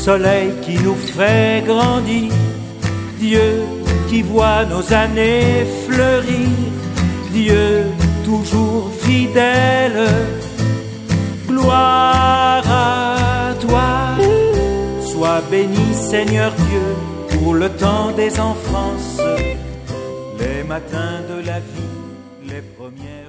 soleil qui nous fait grandir, Dieu qui voit nos années fleurir, Dieu toujours fidèle, gloire à toi. Sois béni Seigneur Dieu pour le temps des enfances, les matins de la vie, les premières